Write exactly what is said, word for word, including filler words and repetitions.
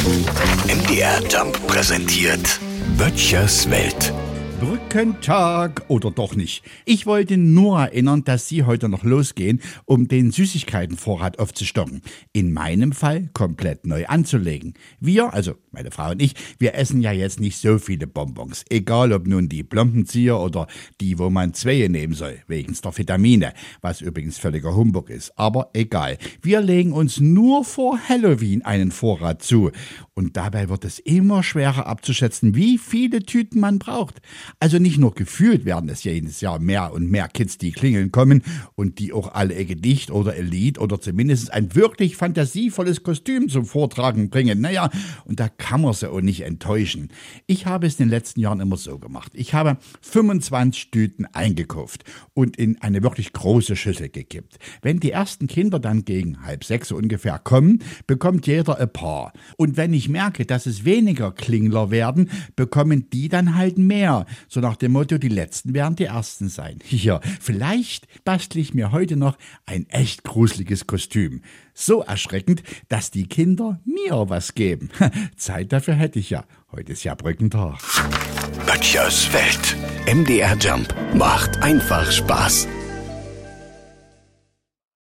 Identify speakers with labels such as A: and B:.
A: M D R Jump präsentiert Böttchers Welt.
B: Brückentag oder doch nicht. Ich wollte nur erinnern, dass Sie heute noch losgehen, um den Süßigkeitenvorrat aufzustocken. In meinem Fall komplett neu anzulegen. Wir, also meine Frau und ich, wir essen ja jetzt nicht so viele Bonbons. Egal ob nun die Plombenzieher oder die, wo man zwei nehmen soll, wegen der Vitamine. Was übrigens völliger Humbug ist. Aber egal. Wir legen uns nur vor Halloween einen Vorrat zu. Und dabei wird es immer schwerer abzuschätzen, wie viele Tüten man braucht. Also nicht nur gefühlt werden es ja jedes Jahr mehr und mehr Kids, die klingeln kommen und die auch alle ein Gedicht oder ein Lied oder zumindest ein wirklich fantasievolles Kostüm zum Vortragen bringen. Naja, und da kann man sie auch nicht enttäuschen. Ich habe es in den letzten Jahren immer so gemacht. Ich habe fünfundzwanzig Tüten eingekauft und in eine wirklich große Schüssel gekippt. Wenn die ersten Kinder dann gegen halb sechs ungefähr kommen, bekommt jeder ein paar. Und wenn ich merke, dass es weniger Klingler werden, bekommen die dann halt mehr. So nach dem Motto, die Letzten werden die Ersten sein. Ja, vielleicht bastle ich mir heute noch ein echt gruseliges Kostüm. So erschreckend, dass die Kinder mir was geben. Zeit dafür hätte ich ja. Heute ist ja Brückentag.
A: Böttchers Welt. M D R Jump macht einfach Spaß.